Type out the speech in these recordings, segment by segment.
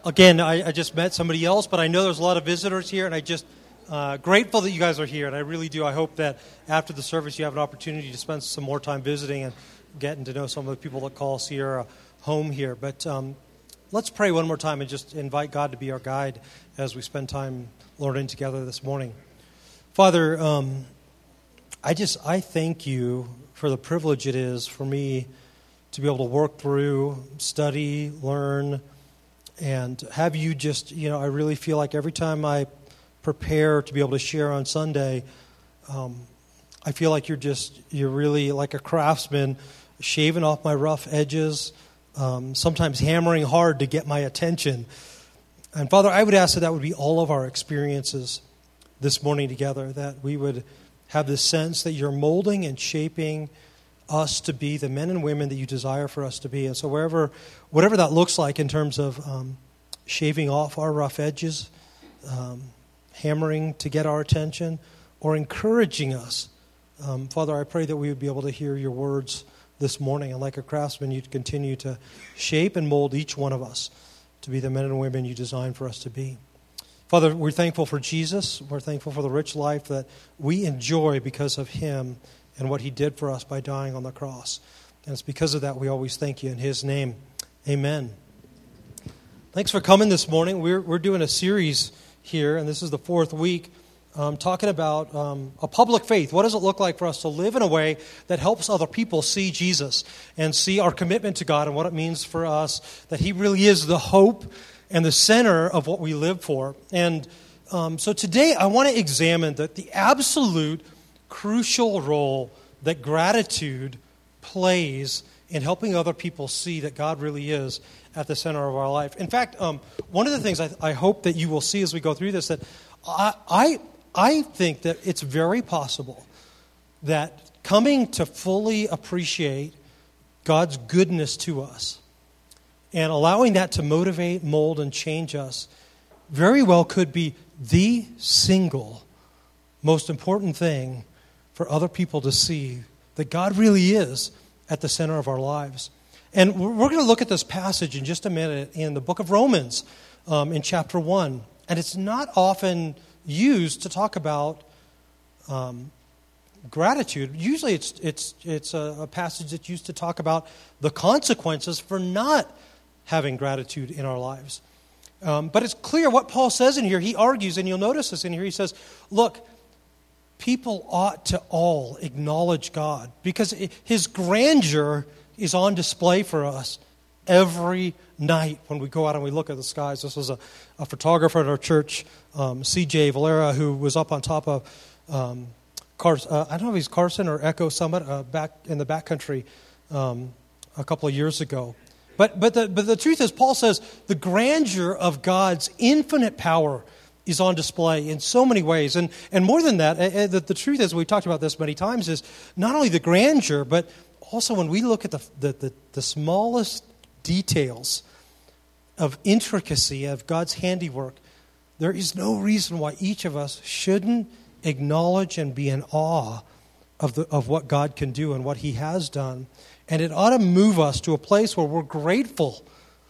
Again, I just met somebody else, but I know there's a lot of visitors here, and I just grateful that you guys are here, and I really do. I hope that after the service you have an opportunity to spend some more time visiting and getting to know some of the people that call Sierra home here. But let's pray one more time and just invite God to be our guide as we spend time learning together this morning. Father, I thank you for the privilege it is for me to be able to work through, study, learn, and have you just, I really feel like every time I prepare to be able to share on Sunday, I feel like you're really like a craftsman, shaving off my rough edges, sometimes hammering hard to get my attention. And Father, I would ask that would be all of our experiences this morning together, that we would have this sense that you're molding and shaping us to be the men and women that you desire for us to be. And so whatever that looks like in terms of shaving off our rough edges, hammering to get our attention, or encouraging us, Father, I pray that we would be able to hear your words this morning. And like a craftsman, you'd continue to shape and mold each one of us to be the men and women you designed for us to be. Father, we're thankful for Jesus. We're thankful for the rich life that we enjoy because of him and what he did for us by dying on the cross. And it's because of that we always thank you in his name. Amen. Thanks for coming this morning. We're doing a series here, and this is the fourth week, talking about a public faith. What does it look like for us to live in a way that helps other people see Jesus and see our commitment to God and what it means for us, that he really is the hope and the center of what we live for. And so today I want to examine the absolute crucial role that gratitude plays in helping other people see that God really is at the center of our life. In fact, one of the things I hope that you will see as we go through this, that I think that it's very possible that coming to fully appreciate God's goodness to us and allowing that to motivate, mold, and change us very well could be the single most important thing for other people to see that God really is at the center of our lives. And we're going to look at this passage in just a minute in the book of Romans in chapter 1. And it's not often used to talk about gratitude. Usually it's a passage that's used to talk about the consequences for not having gratitude in our lives. But it's clear what Paul says in here. He argues, and you'll notice this in here. He says, look, people ought to all acknowledge God because his grandeur is on display for us every night when we go out and we look at the skies. This was a photographer at our church, C.J. Valera, who was up on top of, I don't know if he's Carson or Echo Summit back in the backcountry a couple of years ago. But the truth is, Paul says the grandeur of God's infinite power is on display in so many ways. And more than that, the truth is, we talked about this many times, is not only the grandeur, but also when we look at the smallest details of intricacy of God's handiwork, there is no reason why each of us shouldn't acknowledge and be in awe of what God can do and what he has done. And it ought to move us to a place where we're grateful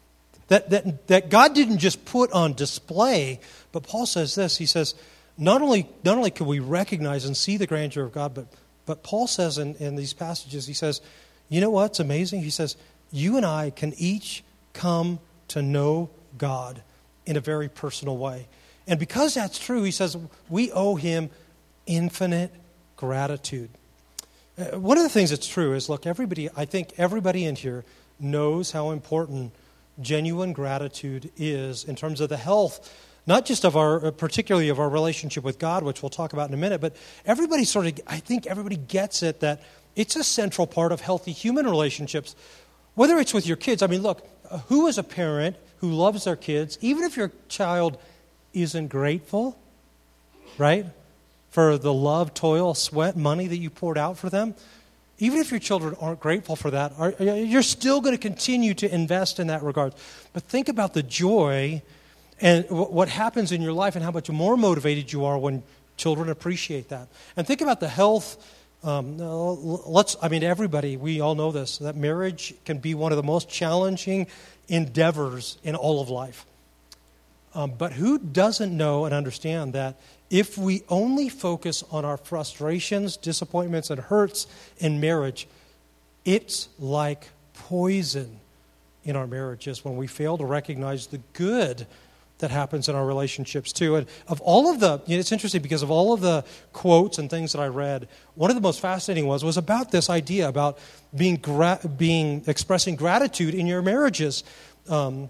that God didn't just put on display, but Paul says this. He says, not only can we recognize and see the grandeur of God, but Paul says in these passages, he says, you know what's amazing? He says, you and I can each come to know God in a very personal way. And because that's true, he says, we owe him infinite gratitude. One of the things that's true is, look, I think everybody in here knows how important genuine gratitude is in terms of the health, not just particularly of our relationship with God, which we'll talk about in a minute, but I think everybody gets it that it's a central part of healthy human relationships, whether it's with your kids. I mean, look, who is a parent who loves their kids, even if your child isn't grateful, right, for the love, toil, sweat, money that you poured out for them? Even if your children aren't grateful for that, you're still going to continue to invest in that regard. But think about the joy and what happens in your life and how much more motivated you are when children appreciate that. And think about the health. Everybody, we all know this, that marriage can be one of the most challenging endeavors in all of life. But who doesn't know and understand that if we only focus on our frustrations, disappointments, and hurts in marriage, it's like poison in our marriages when we fail to recognize the good that happens in our relationships too. And of all of the, it's interesting because of all of the quotes and things that I read, one of the most fascinating ones was about this idea about expressing gratitude in your marriages. I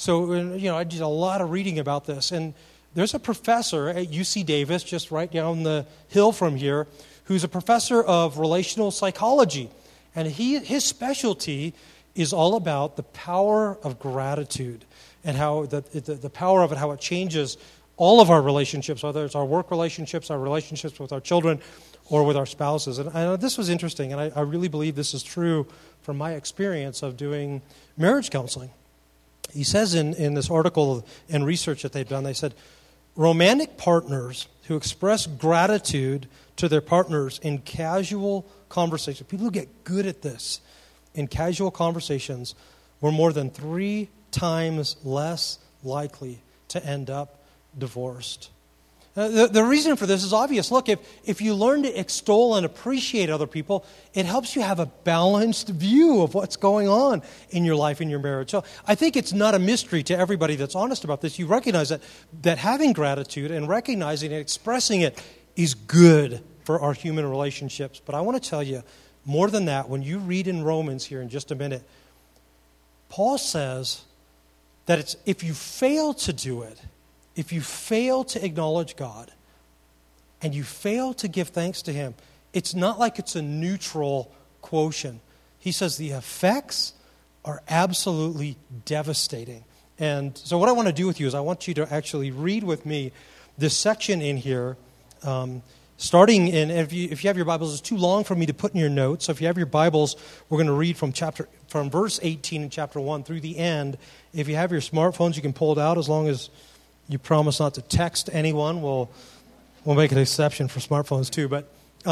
did a lot of reading about this, and there's a professor at UC Davis, just right down the hill from here, who's a professor of relational psychology, and his specialty is all about the power of gratitude and how the power of it, how it changes all of our relationships, whether it's our work relationships, our relationships with our children, or with our spouses. And I know this was interesting, and I really believe this is true from my experience of doing marriage counseling. He says in this article and research that they've done, they said, romantic partners who express gratitude to their partners in casual conversation, people who get good at this, in casual conversations, were more than 3 times less likely to end up divorced. The reason for this is obvious. Look, if you learn to extol and appreciate other people, it helps you have a balanced view of what's going on in your life, in your marriage. So I think it's not a mystery to everybody that's honest about this. You recognize that having gratitude and recognizing and expressing it is good for our human relationships. But I want to tell you, more than that, when you read in Romans here in just a minute, Paul says that if you fail to do it, if you fail to acknowledge God and you fail to give thanks to Him, it's not like it's a neutral quotient. He says the effects are absolutely devastating. And so what I want to do with you is I want you to actually read with me this section in here, starting in, if you have your Bibles, it's too long for me to put in your notes. So if you have your Bibles, we're going to read from verse 18 in chapter 1 through the end. If you have your smartphones, you can pull it out as long as you promise not to text anyone. We'll make an exception for smartphones too. But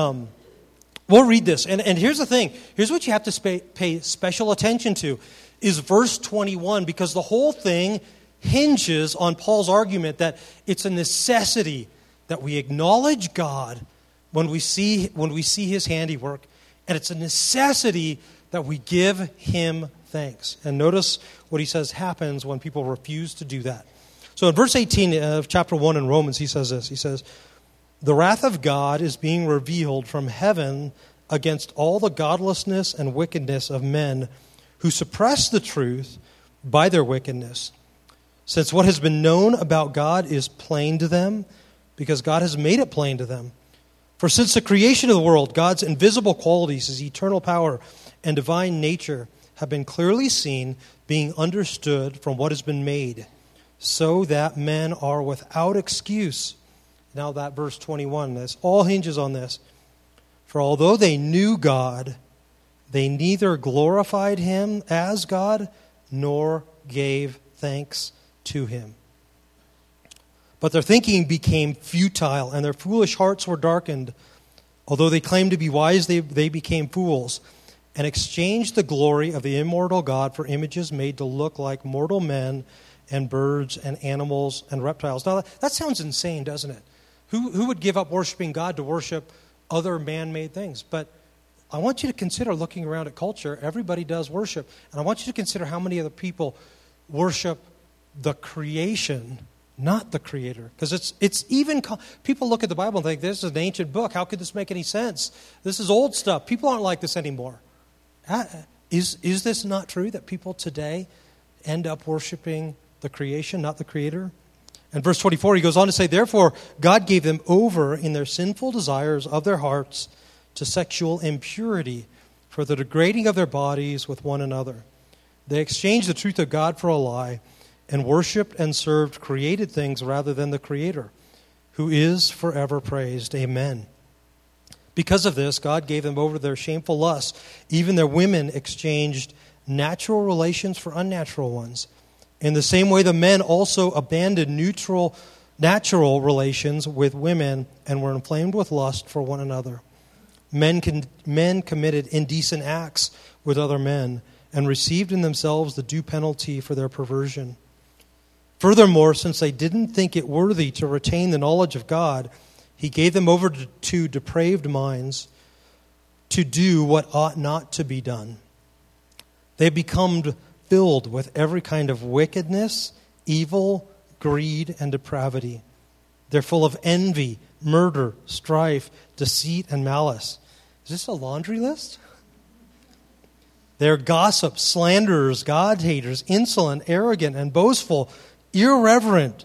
we'll read this. And here's the thing. Here's what you have to pay special attention to is verse 21, because the whole thing hinges on Paul's argument that it's a necessity that we acknowledge God when we see His handiwork. And it's a necessity that we give Him thanks. And notice what he says happens when people refuse to do that. So in verse 18 of chapter 1 in Romans, he says this. He says, the wrath of God is being revealed from heaven against all the godlessness and wickedness of men who suppress the truth by their wickedness. Since what has been known about God is plain to them, because God has made it plain to them. For since the creation of the world, God's invisible qualities, His eternal power and divine nature, have been clearly seen, being understood from what has been made, so that men are without excuse. Now that verse 21, this all hinges on this. For although they knew God, they neither glorified Him as God, nor gave thanks to Him. But their thinking became futile, and their foolish hearts were darkened. Although they claimed to be wise, they became fools, and exchanged the glory of the immortal God for images made to look like mortal men and birds and animals and reptiles. Now, that sounds insane, doesn't it? Who would give up worshiping God to worship other man-made things? But I want you to consider, looking around at culture, everybody does worship. And I want you to consider how many other people worship the creation, not the Creator. Because it's even, people look at the Bible and think, this is an ancient book. How could this make any sense? This is old stuff. People aren't like this anymore. Is this not true that people today end up worshiping the creation, not the Creator? And verse 24, he goes on to say, therefore, God gave them over in their sinful desires of their hearts to sexual impurity for the degrading of their bodies with one another. They exchanged the truth of God for a lie and worshipped and served created things rather than the Creator, who is forever praised. Amen. Because of this, God gave them over to their shameful lusts. Even their women exchanged natural relations for unnatural ones. In the same way, the men also abandoned natural relations with women and were inflamed with lust for one another. Men committed indecent acts with other men and received in themselves the due penalty for their perversion. Furthermore, since they didn't think it worthy to retain the knowledge of God, he gave them over to depraved minds to do what ought not to be done. They become filled with every kind of wickedness, evil, greed, and depravity. They're full of envy, murder, strife, deceit, and malice. Is this a laundry list? They're gossips, slanderers, God-haters, insolent, arrogant, and boastful, irreverent,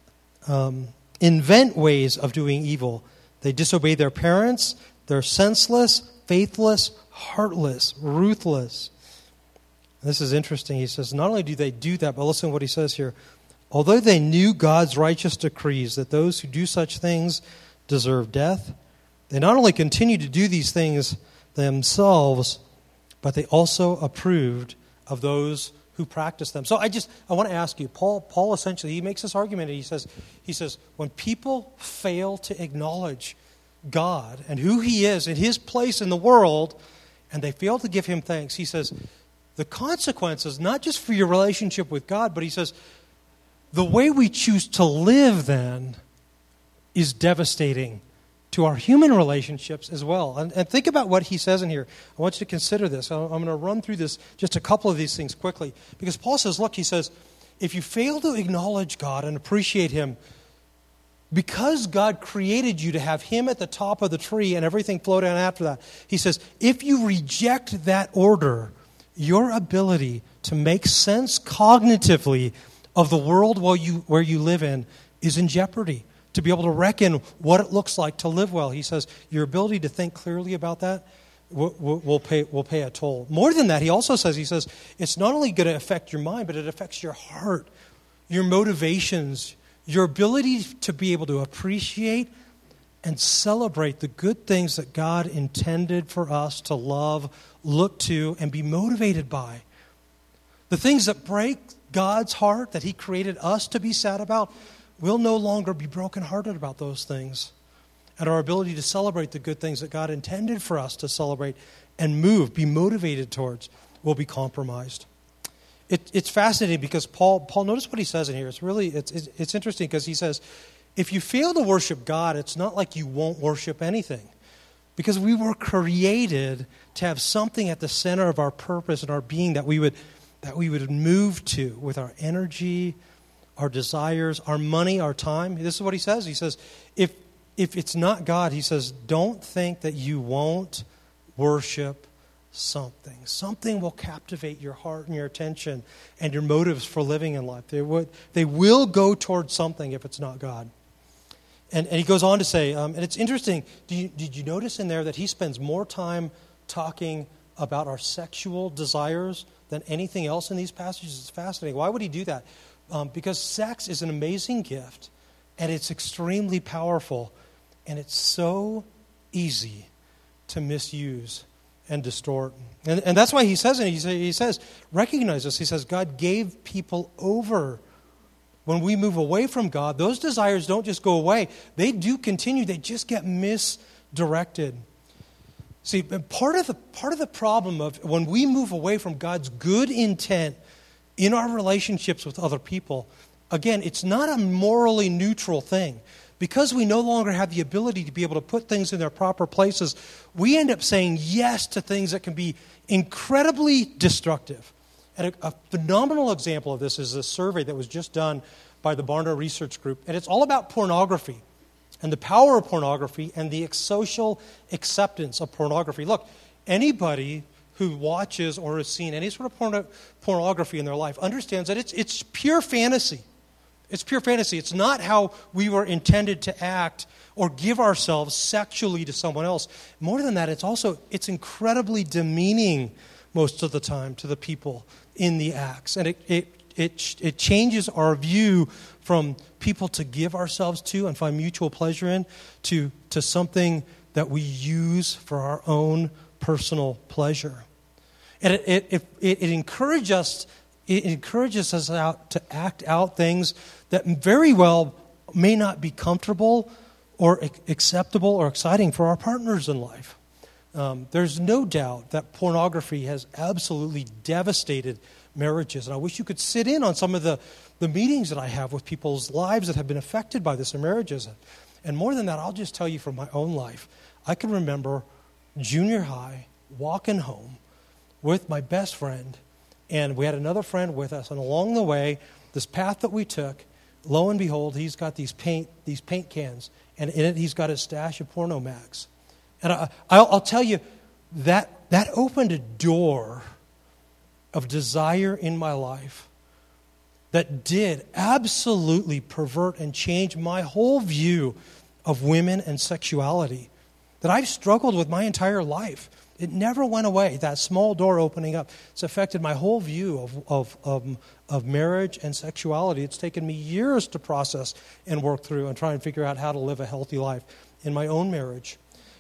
invent ways of doing evil. They disobey their parents. They're senseless, faithless, heartless, ruthless. This is interesting. He says, not only do they do that, but listen to what he says here. Although they knew God's righteous decrees that those who do such things deserve death, they not only continue to do these things themselves, but they also approved of those who practice them. So I want to ask you, Paul essentially, he makes this argument, and he says, when people fail to acknowledge God and who he is and his place in the world, and they fail to give him thanks, he says, the consequences, not just for your relationship with God, but he says, the way we choose to live then is devastating to our human relationships as well. And think about what he says in here. I want you to consider this. I'm going to run through this, just a couple of these things quickly. Because Paul says, look, he says, if you fail to acknowledge God and appreciate him, because God created you to have him at the top of the tree and everything flow down after that, he says, if you reject that order, your ability to make sense cognitively of the world where you live in is in jeopardy. To be able to reckon what it looks like to live well. He says your ability to think clearly about that will pay a toll. More than that, he also says, it's not only going to affect your mind, but it affects your heart, your motivations, your ability to be able to appreciate and celebrate the good things that God intended for us to love, look to, and be motivated by. The things that break God's heart, that he created us to be sad about, we'll no longer be brokenhearted about those things. And our ability to celebrate the good things that God intended for us to celebrate and be motivated towards, will be compromised. It's fascinating because Paul, notice what he says in here. It's interesting because he says, if you fail to worship God, it's not like you won't worship anything. Because we were created to have something at the center of our purpose and our being that we would move to with our energy, our desires, our money, our time. This is what he says. He says, if it's not God, he says, don't think that you won't worship something. Something will captivate your heart and your attention and your motives for living in life. They will go towards something if it's not God. And he goes on to say, and it's interesting, did you notice in there that he spends more time talking about our sexual desires than anything else in these passages? It's fascinating. Why would he do that? Because sex is an amazing gift, and it's extremely powerful, and it's so easy to misuse and distort. And that's why he says it. He says, recognize this. He says, God gave people over. When we move away from God, those desires don't just go away. They do continue. They just get misdirected. See, part of the problem of when we move away from God's good intent in our relationships with other people, again, it's not a morally neutral thing. Because we no longer have the ability to be able to put things in their proper places, we end up saying yes to things that can be incredibly destructive. And a phenomenal example of this is a survey that was just done by the Barna Research Group. And it's all about pornography and the power of pornography and the social acceptance of pornography. Look, anybody who watches or has seen any sort of pornography in their life understands that it's pure fantasy. It's pure fantasy. It's not how we were intended to act or give ourselves sexually to someone else. More than that, it's incredibly demeaning most of the time to the people in the acts. And it changes our view from people to give ourselves to and find mutual pleasure in to something that we use for our own personal pleasure. And it encourages us out to act out things that very well may not be comfortable or acceptable or exciting for our partners in life. There's no doubt that pornography has absolutely devastated marriages. And I wish you could sit in on some of the meetings that I have with people's lives that have been affected by this in marriages. And more than that, I'll just tell you from my own life. I can remember junior high, walking home with my best friend, and we had another friend with us. And along the way, this path that we took, lo and behold, he's got these paint cans, and in it he's got his stash of Porno Mags. And I'll tell you, that opened a door of desire in my life that did absolutely pervert and change my whole view of women and sexuality that I've struggled with my entire life. It never went away. That small door opening up, it's affected my whole view of marriage and sexuality. It's taken me years to process and work through and try and figure out how to live a healthy life in my own marriage.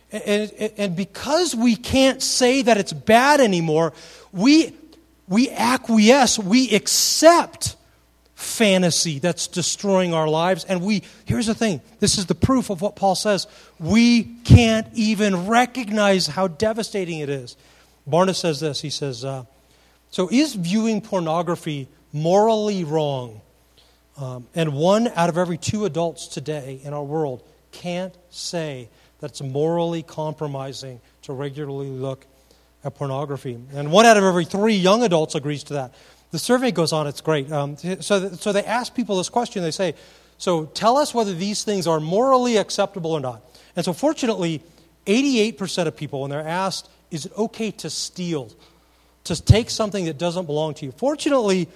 And because we can't say that it's bad anymore, we acquiesce, we accept fantasy that's destroying our lives. And here's the thing, this is the proof of what Paul says, we can't even recognize how devastating it is. Barna says this, he says, so is viewing pornography morally wrong? And 1 out of every 2 adults today in our world can't say that it's morally compromising to regularly look at pornography. And 1 out of every 3 young adults agrees to that. The survey goes on, it's great. So they ask people this question, they say, so tell us whether these things are morally acceptable or not. And so fortunately, 88% of people, when they're asked, is it okay to steal, to take something that doesn't belong to you? Fortunately,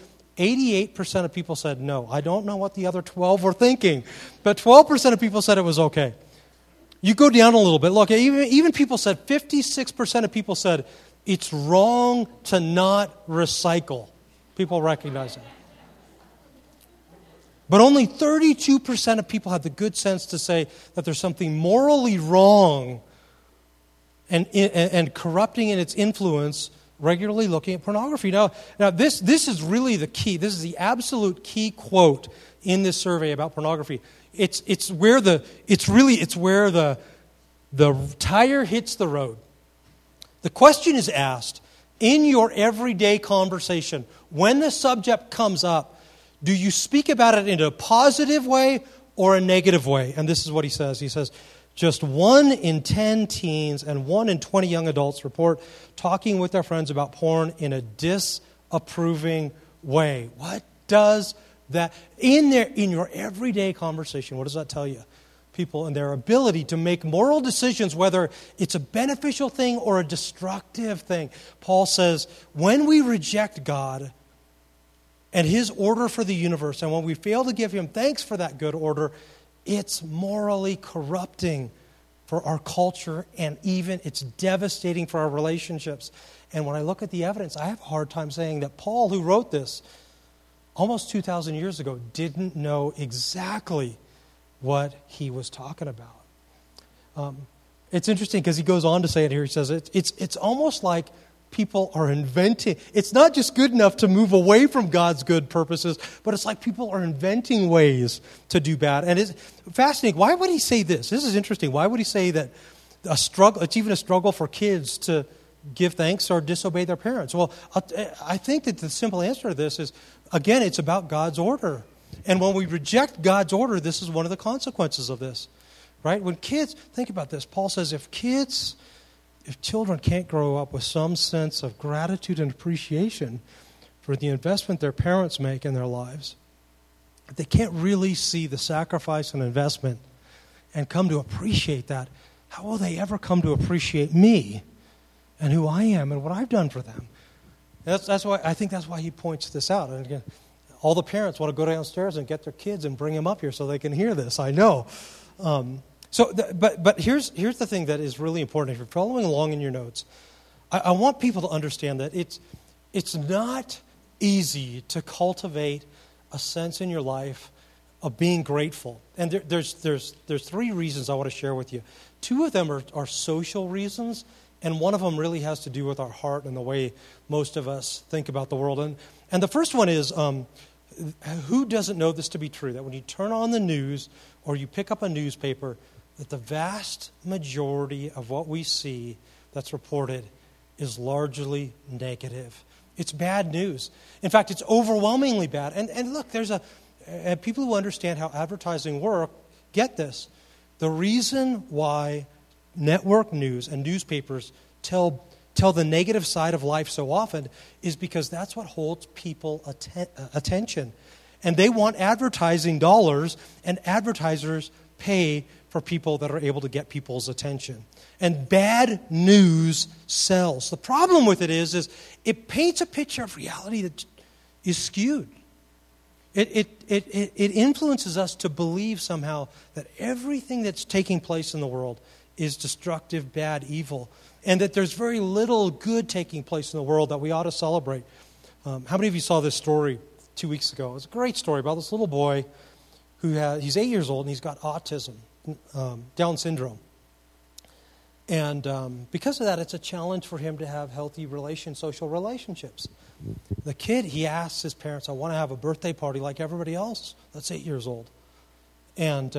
88% of people said no. I don't know what the other 12 were thinking, but 12% of people said it was okay. You go down a little bit. Look, even people said, 56% of people said it's wrong to not recycle. People recognize it. But only 32% of people have the good sense to say that there's something morally wrong and corrupting in its influence regularly looking at pornography. Now this is really the key. This is the absolute key quote in this survey about pornography. It's where the tire hits the road. The question is asked in your everyday conversation, when the subject comes up, do you speak about it in a positive way or a negative way? And this is what he says. He says, just 1 in 10 teens and 1 in 20 young adults report talking with their friends about porn in a disapproving way. What does that, in your everyday conversation, what does that tell you? People and their ability to make moral decisions, whether it's a beneficial thing or a destructive thing. Paul says, when we reject God and His order for the universe, and when we fail to give Him thanks for that good order, it's morally corrupting for our culture, and even it's devastating for our relationships. And when I look at the evidence, I have a hard time saying that Paul, who wrote this almost 2,000 years ago, didn't know exactly what he was talking about. It's interesting because he goes on to say it here. He says it's almost like people are inventing. It's not just good enough to move away from God's good purposes, but it's like people are inventing ways to do bad. And it's fascinating. Why would he say this? This is interesting. Why would he say that it's even a struggle for kids to give thanks or disobey their parents? Well, I think that the simple answer to this is, again, it's about God's order. And when we reject God's order, this is one of the consequences of this, right? When kids, think about this. Paul says if children can't grow up with some sense of gratitude and appreciation for the investment their parents make in their lives, if they can't really see the sacrifice and investment and come to appreciate that, how will they ever come to appreciate me and who I am and what I've done for them? That's why I think that's why he points this out. And again, all the parents want to go downstairs and get their kids and bring them up here so they can hear this. I know. But here's the thing that is really important. If you're following along in your notes, I want people to understand that it's not easy to cultivate a sense in your life of being grateful. And there's 3 reasons I want to share with you. 2 of them are social reasons, and one of them really has to do with our heart and the way most of us think about the world. And the first one is, who doesn't know this to be true? That when you turn on the news or you pick up a newspaper, that the vast majority of what we see that's reported is largely negative. It's bad news. In fact, it's overwhelmingly bad. And look, and people who understand how advertising works get this. The reason why network news and newspapers tell the negative side of life so often is because that's what holds people attention. And they want advertising dollars, and advertisers pay for people that are able to get people's attention. And bad news sells. The problem with it is it paints a picture of reality that is skewed. It influences us to believe somehow that everything that's taking place in the world is destructive, bad, evil, and that there's very little good taking place in the world that we ought to celebrate. How many of you saw this story 2 weeks ago? It was a great story about this little boy he's 8 years old and he's got autism, Down syndrome. And because of that, it's a challenge for him to have healthy social relationships. The kid, he asks his parents, I want to have a birthday party like everybody else that's 8 years old. And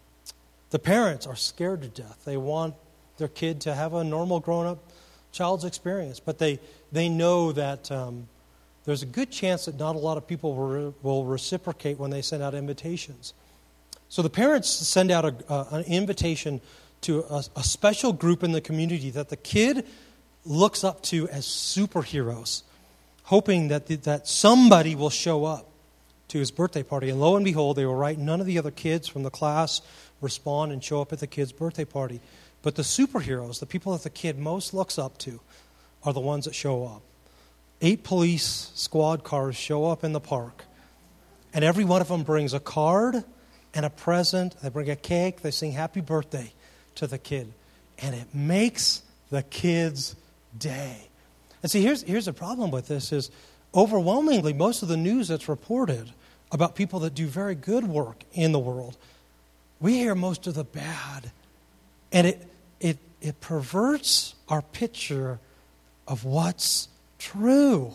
the parents are scared to death. They want their kid to have a normal grown-up child's experience. But they know that there's a good chance that not a lot of people will reciprocate when they send out invitations. So the parents send out an invitation to a special group in the community that the kid looks up to as superheroes, hoping that somebody will show up to his birthday party. And lo and behold, they were right. None of the other kids from the class respond and show up at the kid's birthday party. But the superheroes, the people that the kid most looks up to, are the ones that show up. 8 police squad cars show up in the park. And every one of them brings a card and a present. They bring a cake. They sing happy birthday to the kid. And it makes the kid's day. And see, here's the problem with this is overwhelmingly most of the news that's reported about people that do very good work in the world, we hear most of the bad. And it perverts our picture of what's true.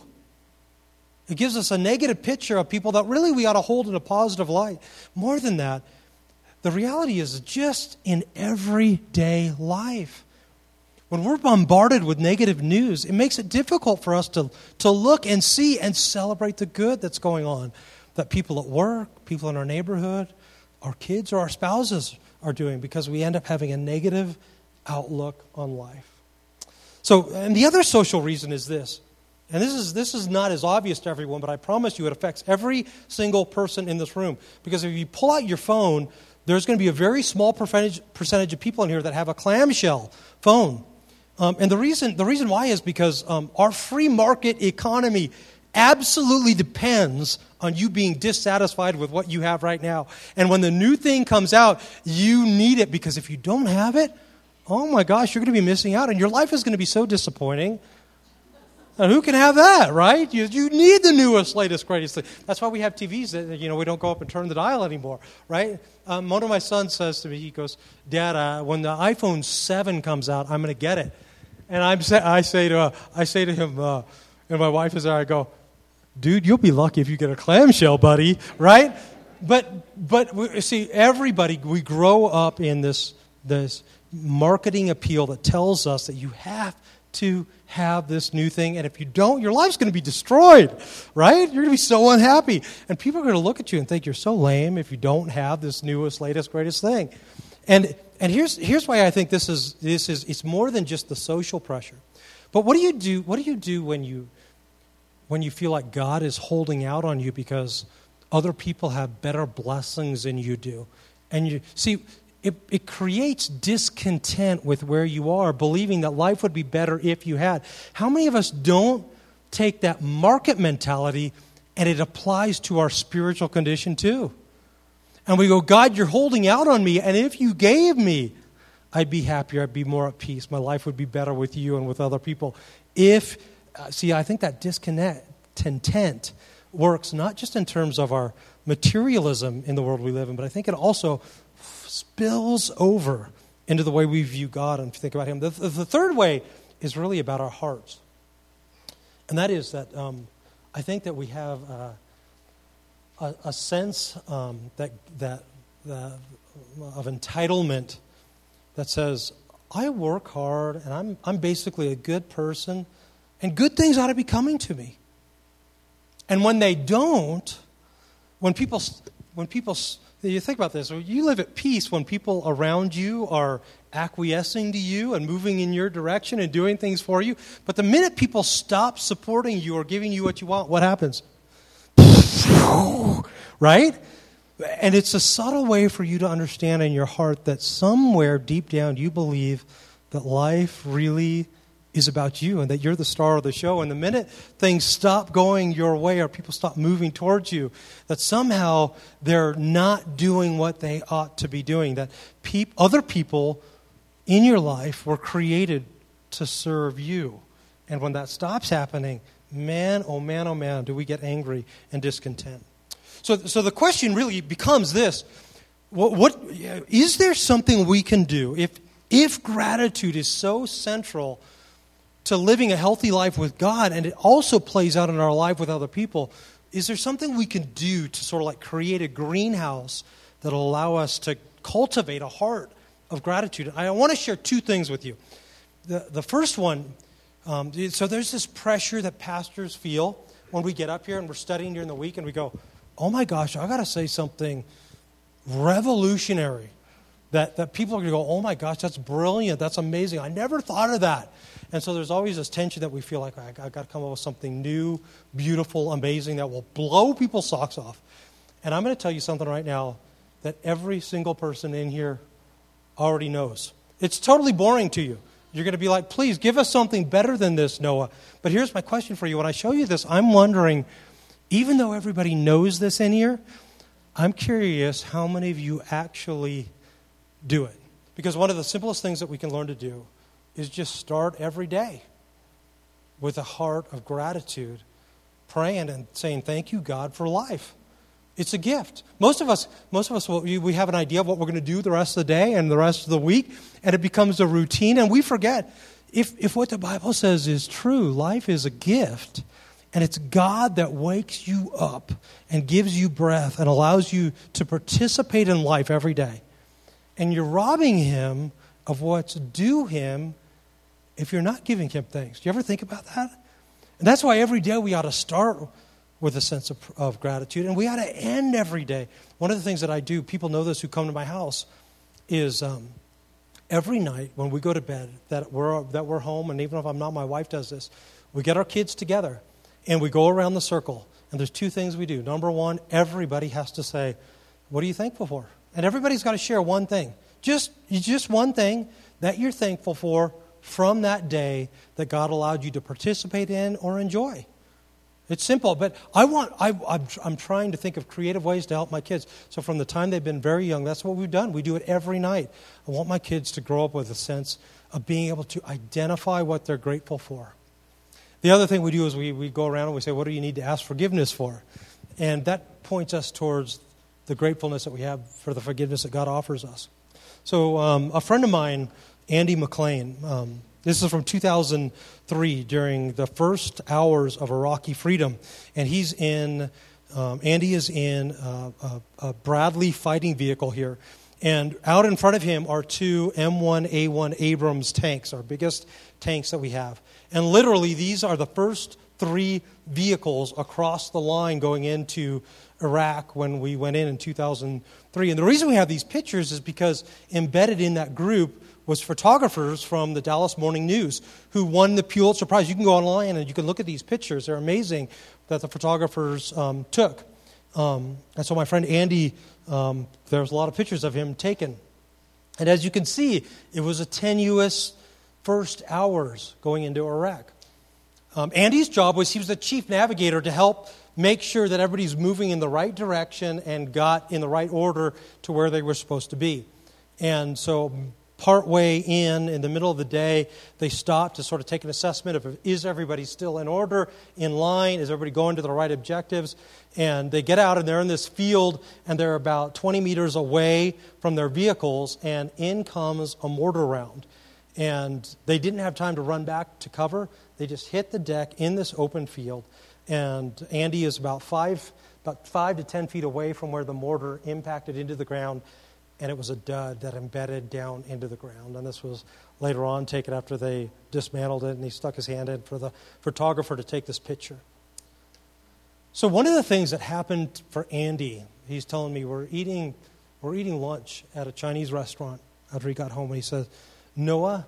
It gives us a negative picture of people that really we ought to hold in a positive light. More than that, the reality is just in everyday life. When we're bombarded with negative news, it makes it difficult for us to look and see and celebrate the good that's going on. That people at work, people in our neighborhood, our kids or our spouses are doing, because we end up having a negative outlook on life. So, and the other social reason is this. And this is not as obvious to everyone, but I promise you it affects every single person in this room. Because if you pull out your phone, there's going to be a very small percentage of people in here that have a clamshell phone. And the reason why is because our free market economy absolutely depends on you being dissatisfied with what you have right now. And when the new thing comes out, you need it, because if you don't have it, oh my gosh, you're going to be missing out, and your life is going to be so disappointing. And who can have that, right? You need the newest, latest, greatest thing. That's why we have TVs that, we don't go up and turn the dial anymore, right? One of my sons says to me, he goes, Dad, when the iPhone 7 comes out, I'm going to get it. And I say to him, and my wife is there, I go, dude, you'll be lucky if you get a clamshell, buddy, right? But see, everybody, we grow up in this marketing appeal that tells us that you have to have this new thing, and if you don't, your life's going to be destroyed, right? You're going to be so unhappy, and people are going to look at you and think you're so lame if you don't have this newest, latest, greatest thing. And here's why I think this is it's more than just the social pressure. But what do you do when you feel like God is holding out on you because other people have better blessings than you do? And you see, it creates discontent with where you are, believing that life would be better if you had. How many of us don't take that market mentality and it applies to our spiritual condition too? And we go, God, you're holding out on me, and if you gave me, I'd be happier, I'd be more at peace, my life would be better with you and with other people. I think that discontent works not just in terms of our materialism in the world we live in, but I think it also spills over into the way we view God and think about Him. The third way is really about our hearts. And that is that I think that we have a sense of entitlement that says, I work hard and I'm basically a good person and good things ought to be coming to me. And when they don't, when people, you think about this, you live at peace when people around you are acquiescing to you and moving in your direction and doing things for you. But the minute people stop supporting you or giving you what you want, what happens? Right? And it's a subtle way for you to understand in your heart that somewhere deep down you believe that life really is about you and that you're the star of the show. And the minute things stop going your way or people stop moving towards you, that somehow they're not doing what they ought to be doing, that other people in your life were created to serve you. And when that stops happening, man, oh man, do we get angry and discontent. So the question really becomes this. What is there something we can do if gratitude is so central to living a healthy life with God and it also plays out in our life with other people, is there something we can do to sort of like create a greenhouse that will allow us to cultivate a heart of gratitude? I want to share two things with you. The first one, so there's this pressure that pastors feel when we get up here and we're studying during the week and we go, oh my gosh, I got to say something revolutionary that people are going to go, oh my gosh, that's brilliant, that's amazing, I never thought of that. And so there's always this tension that we feel like, I've got to come up with something new, beautiful, amazing that will blow people's socks off. And I'm going to tell you something right now that every single person in here already knows. It's totally boring to you. You're going to be like, please, give us something better than this, Noah. But here's my question for you. When I show you this, I'm wondering, even though everybody knows this in here, I'm curious how many of you actually do it. Because one of the simplest things that we can learn to do is just start every day with a heart of gratitude, praying and saying, thank you, God, for life. It's a gift. Most of us, we have an idea of what we're going to do the rest of the day and the rest of the week, and it becomes a routine, and we forget, if what the Bible says is true, life is a gift, and it's God that wakes you up and gives you breath and allows you to participate in life every day. And you're robbing Him of what's due Him if you're not giving Him thanks. Do you ever think about that? And that's why every day we ought to start with a sense of gratitude, and we ought to end every day. One of the things that I do, people know this who come to my house, is every night when we go to bed, that we're home, and even if I'm not, my wife does this, we get our kids together, and we go around the circle, and there's two things we do. Number one, everybody has to say, what are you thankful for? And everybody's got to share one thing. Just one thing that you're thankful for from that day that God allowed you to participate in or enjoy. It's simple, but I'm trying to think of creative ways to help my kids. So from the time they've been very young, that's what we've done. We do it every night. I want my kids to grow up with a sense of being able to identify what they're grateful for. The other thing we do is we go around and we say, what do you need to ask forgiveness for? And that points us towards the gratefulness that we have for the forgiveness that God offers us. So a friend of mine, Andy McLean, this is from 2003 during the first hours of Iraqi freedom. And Andy is in a Bradley fighting vehicle here. And out in front of him are two M1A1 Abrams tanks, our biggest tanks that we have. And literally these are the first three vehicles across the line going into Iraq when we went in 2003. And the reason we have these pictures is because embedded in that group was photographers from the Dallas Morning News who won the Pulitzer Prize. You can go online and you can look at these pictures. They're amazing that the photographers took. And so my friend Andy, there's a lot of pictures of him taken. And as you can see, it was a tenuous first hours going into Iraq. Andy's job was he was the chief navigator to help make sure that everybody's moving in the right direction and got in the right order to where they were supposed to be. And so partway in the middle of the day, they stopped to sort of take an assessment of, is everybody still in order, in line, is everybody going to the right objectives? And they get out and they're in this field and they're about 20 meters away from their vehicles, and in comes a mortar round. And they didn't have time to run back to cover. They just hit the deck in this open field. And Andy is about 5 to 10 feet away from where the mortar impacted into the ground, and it was a dud that embedded down into the ground. And this was later on taken after they dismantled it, and he stuck his hand in for the photographer to take this picture. So one of the things that happened for Andy, he's telling me we're eating lunch at a Chinese restaurant after he got home, and he says, Noah,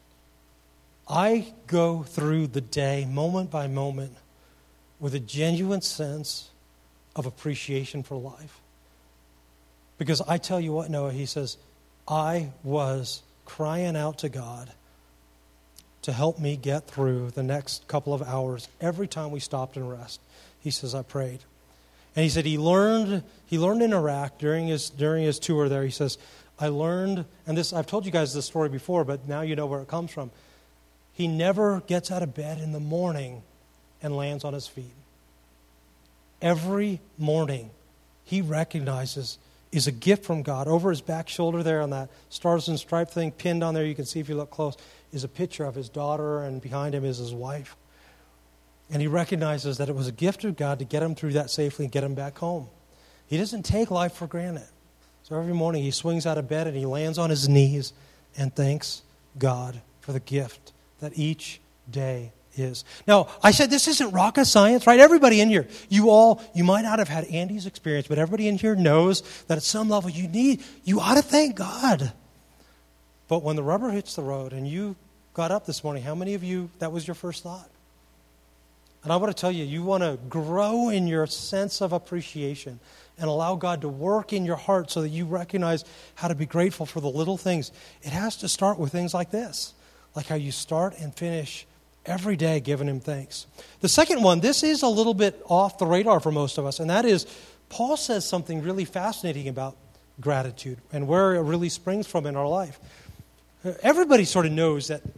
I go through the day moment by moment with a genuine sense of appreciation for life. Because I tell you what, Noah, he says, I was crying out to God to help me get through the next couple of hours every time we stopped and rest. He says, I prayed. And he said he learned in Iraq during his tour there. He says, I learned, and this I've told you guys this story before, but now you know where it comes from. He never gets out of bed in the morning and lands on his feet. Every morning he recognizes is a gift from God. Over his back shoulder there on that Stars and Stripes thing pinned on there, you can see if you look close, is a picture of his daughter, and behind him is his wife. And he recognizes that it was a gift of God to get him through that safely and get him back home. He doesn't take life for granted. So every morning he swings out of bed and he lands on his knees and thanks God for the gift that each day is. Now, I said this isn't rocket science, right? Everybody in here, you might not have had Andy's experience, but everybody in here knows that at some level you ought to thank God. But when the rubber hits the road and you got up this morning, how many of you, that was your first thought? And I want to tell you, you want to grow in your sense of appreciation and allow God to work in your heart so that you recognize how to be grateful for the little things. It has to start with things like this, like how you start and finish every day giving Him thanks. The second one, this is a little bit off the radar for most of us, and that is Paul says something really fascinating about gratitude and where it really springs from in our life. Everybody sort of knows that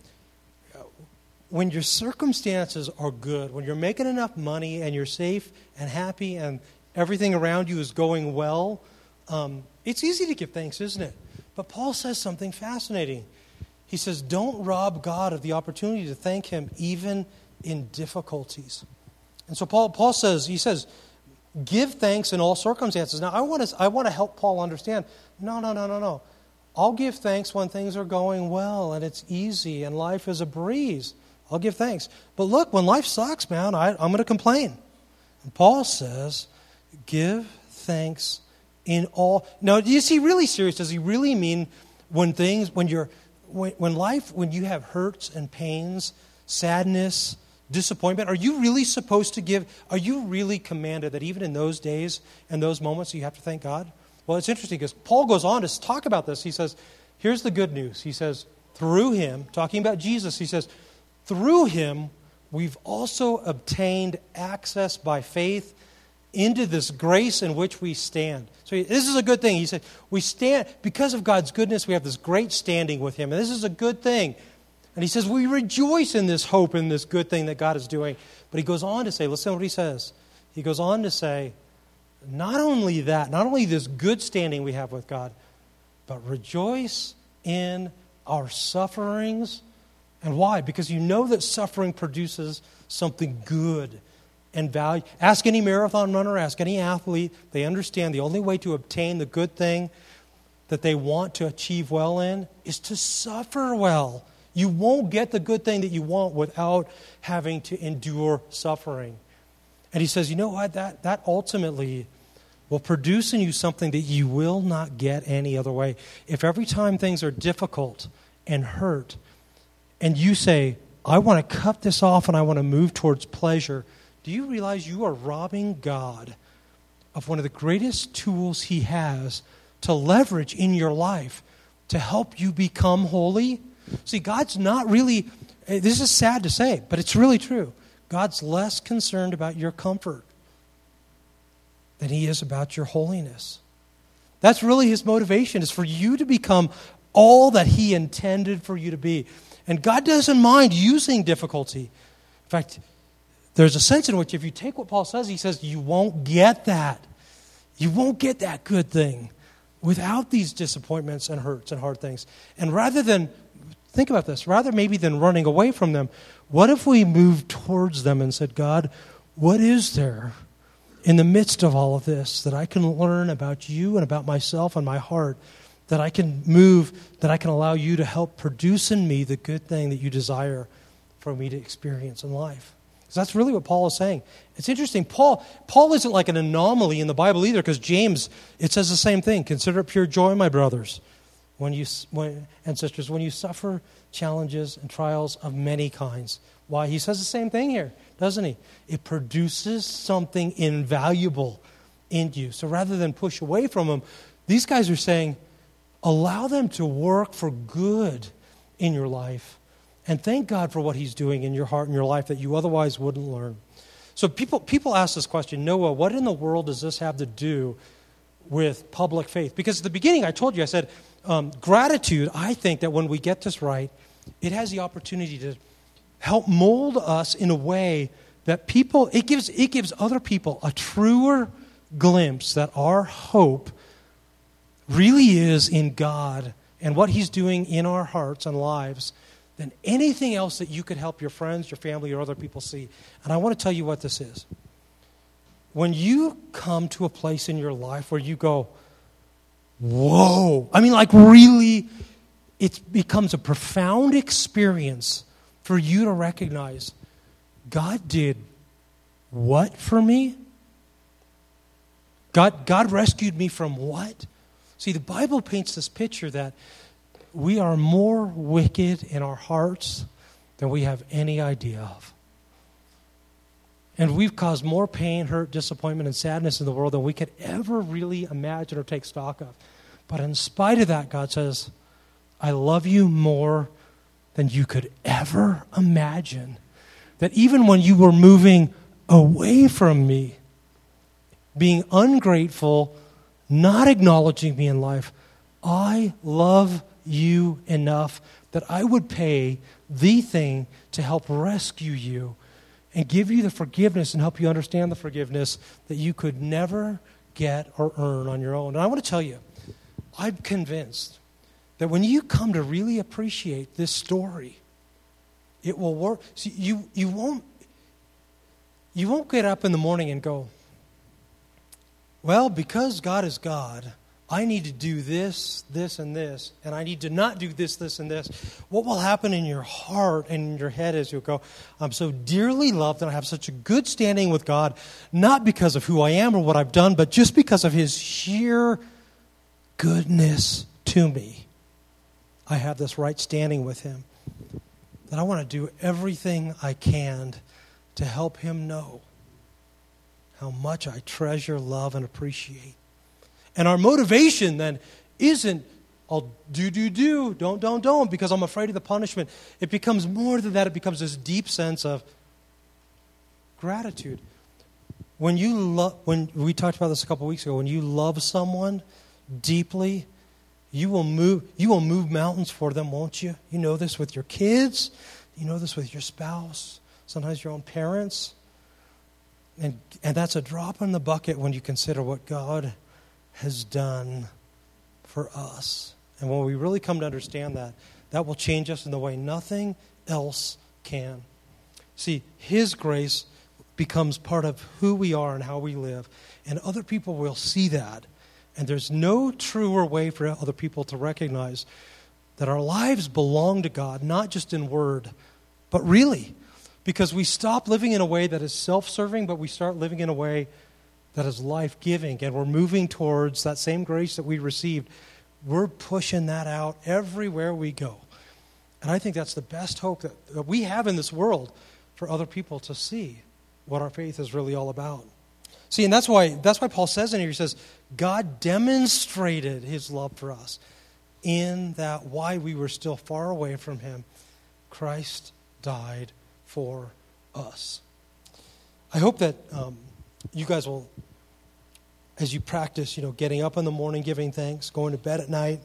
when your circumstances are good, when you're making enough money and you're safe and happy and everything around you is going well, it's easy to give thanks, isn't it? But Paul says something fascinating. He says, don't rob God of the opportunity to thank Him even in difficulties. And so Paul says, give thanks in all circumstances. Now, I want to help Paul understand, no. I'll give thanks when things are going well and it's easy and life is a breeze. I'll give thanks. But look, when life sucks, man, I'm going to complain. And Paul says, give thanks in all. Now, is he really serious? Does he really mean when you have hurts and pains, sadness, disappointment, are you really commanded that even in those days and those moments you have to thank God? Well, it's interesting because Paul goes on to talk about this. He says, here's the good news. He says, through Him, talking about Jesus, he says, through Him, we've also obtained access by faith into this grace in which we stand. So this is a good thing. He said, we stand, because of God's goodness, we have this great standing with Him. And this is a good thing. And he says, we rejoice in this hope and this good thing that God is doing. But he goes on to say, listen to what he says. He goes on to say, not only this good standing we have with God, but rejoice in our sufferings. And why? Because you know that suffering produces something good and value. Ask any marathon runner, ask any athlete. They understand the only way to obtain the good thing that they want to achieve well in is to suffer well. You won't get the good thing that you want without having to endure suffering. And he says, you know what? That ultimately will produce in you something that you will not get any other way. If every time things are difficult and hurt, and you say, I want to cut this off and I want to move towards pleasure, do you realize you are robbing God of one of the greatest tools He has to leverage in your life to help you become holy? See, God's not really, this is sad to say, but it's really true. God's less concerned about your comfort than He is about your holiness. That's really His motivation, is for you to become all that He intended for you to be. And God doesn't mind using difficulty. In fact, there's a sense in which if you take what Paul says, he says, you won't get that. You won't get that good thing without these disappointments and hurts and hard things. And think about this, rather maybe than running away from them, what if we moved towards them and said, God, what is there in the midst of all of this that I can learn about you and about myself and my heart, that I can allow you to help produce in me the good thing that you desire for me to experience in life? Because that's really what Paul is saying. It's interesting. Paul isn't like an anomaly in the Bible either, because James, it says the same thing. Consider it pure joy, my brothers and sisters, when you suffer challenges and trials of many kinds. Why? He says the same thing here, doesn't he? It produces something invaluable in you. So rather than push away from them, these guys are saying, allow them to work for good in your life. And thank God for what he's doing in your heart and your life that you otherwise wouldn't learn. So people ask this question, Noah, what in the world does this have to do with public faith? Because at the beginning I told you, I said, gratitude, I think that when we get this right, it has the opportunity to help mold us in a way that it gives other people a truer glimpse that our hope really is in God and what he's doing in our hearts and lives than anything else that you could help your friends, your family, or other people see. And I want to tell you what this is. When you come to a place in your life where you go, whoa, I mean, like really, it becomes a profound experience for you to recognize God did what for me? God rescued me from what? See, the Bible paints this picture that we are more wicked in our hearts than we have any idea of. And we've caused more pain, hurt, disappointment, and sadness in the world than we could ever really imagine or take stock of. But in spite of that, God says, I love you more than you could ever imagine. That even when you were moving away from me, being ungrateful, not acknowledging me in life, I love you enough that I would pay the thing to help rescue you and give you the forgiveness and help you understand the forgiveness that you could never get or earn on your own. And I want to tell you, I'm convinced that when you come to really appreciate this story, it will work. See, you won't get up in the morning and go, well, because God is God, I need to do this, this, and this, and I need to not do this, this, and this. What will happen in your heart and in your head is you'll go, I'm so dearly loved and I have such a good standing with God, not because of who I am or what I've done, but just because of his sheer goodness to me. I have this right standing with him. That I want to do everything I can to help him know how much I treasure, love, and appreciate. And our motivation then isn't, I'll do, don't, because I'm afraid of the punishment. It becomes more than that. It becomes this deep sense of gratitude. When we talked about this a couple weeks ago, when you love someone deeply, you will move mountains for them, won't you? You know this with your kids. You know this with your spouse. Sometimes your own parents. And that's a drop in the bucket when you consider what God has done for us. And when we really come to understand that, that will change us in the way nothing else can. See, his grace becomes part of who we are and how we live. And other people will see that. And there's no truer way for other people to recognize that our lives belong to God, not just in word, but really. Because we stop living in a way that is self-serving, but we start living in a way that is life-giving. And we're moving towards that same grace that we received. We're pushing that out everywhere we go. And I think that's the best hope that we have in this world for other people to see what our faith is really all about. See, and that's why Paul says in here, he says, God demonstrated his love for us in that while we were still far away from him, Christ died for us. I hope that you guys will, as you practice, getting up in the morning, giving thanks, going to bed at night,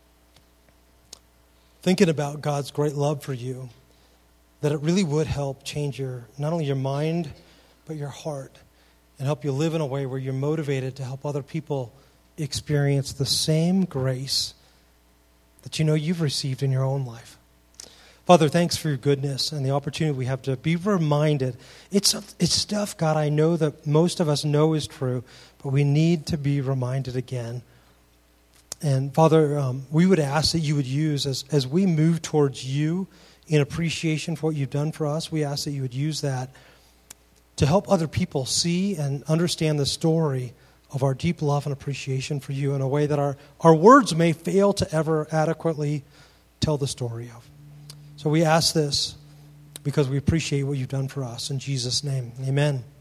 thinking about God's great love for you, that it really would help change not only your mind, but your heart, and help you live in a way where you're motivated to help other people experience the same grace that you've received in your own life. Father, thanks for your goodness and the opportunity we have to be reminded. It's stuff, God, I know that most of us know is true, but we need to be reminded again. And Father, we would ask that you would use, as we move towards you in appreciation for what you've done for us, we ask that you would use that to help other people see and understand the story of our deep love and appreciation for you in a way that our words may fail to ever adequately tell the story of. So we ask this because we appreciate what you've done for us. In Jesus' name, amen.